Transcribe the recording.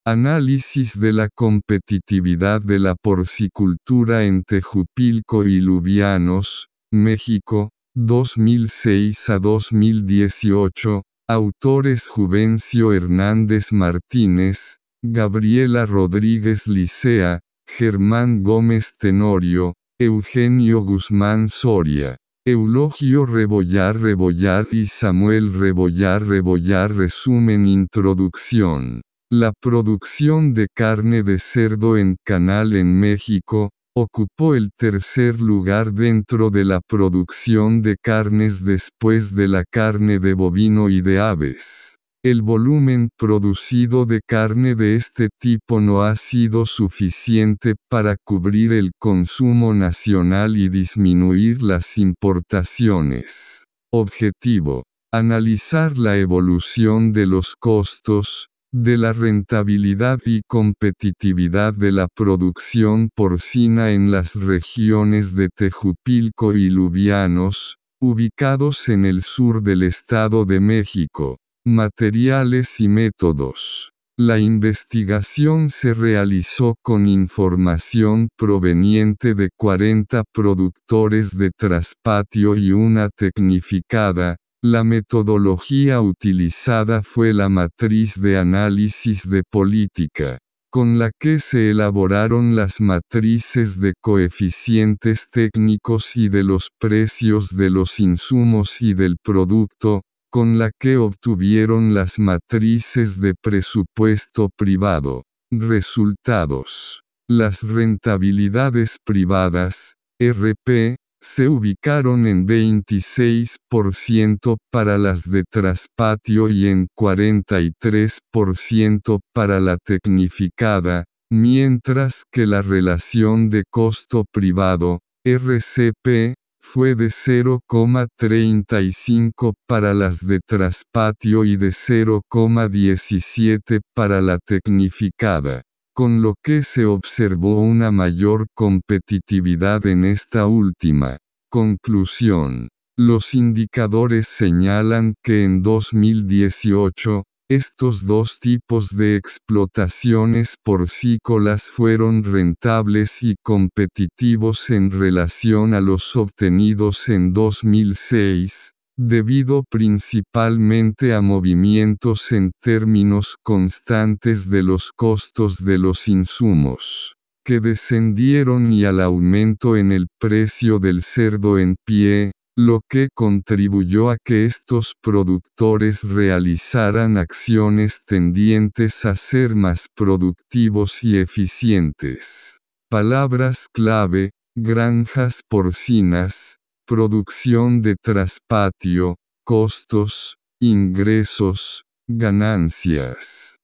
Análisis de la competitividad de la porcicultura en Tejupilco y Lubianos, México, 2006 a 2018, autores Juvencio Hernández Martínez, Gabriela Rodríguez Licea, Germán Gómez Tenorio, Eugenio Guzmán Soria, Eulogio Rebollar y Samuel Rebollar. Resumen. Introducción. La producción de carne de cerdo en canal en México, ocupó el tercer lugar dentro de la producción de carnes después de la carne de bovino y de aves. El volumen producido de carne de este tipo no ha sido suficiente para cubrir el consumo nacional y disminuir las importaciones. Objetivo: analizar la evolución de los costos, de la rentabilidad y competitividad de la producción porcina en las regiones de Tejupilco y Lubianos, ubicados en el sur del Estado de México. Materiales y métodos. La investigación se realizó con información proveniente de 40 productores de traspatio y una tecnificada. La metodología utilizada fue la matriz de análisis de política, con la que se elaboraron las matrices de coeficientes técnicos y de los precios de los insumos y del producto, con la que obtuvieron las matrices de presupuesto privado. Resultados. Las rentabilidades privadas, RP, se ubicaron en 26% para las de traspatio y en 43% para la tecnificada, mientras que la relación de costo privado, RCP, fue de 0,35 para las de traspatio y de 0,17 para la tecnificada, con lo que se observó una mayor competitividad en esta última. Conclusión. Los indicadores señalan que en 2018, estos dos tipos de explotaciones porcícolas fueron rentables y competitivos en relación a los obtenidos en 2006, debido principalmente a movimientos en términos constantes de los costos de los insumos, que descendieron, y al aumento en el precio del cerdo en pie, lo que contribuyó a que estos productores realizaran acciones tendientes a ser más productivos y eficientes. Palabras clave: granjas porcinas, producción de traspatio, costos, ingresos, ganancias.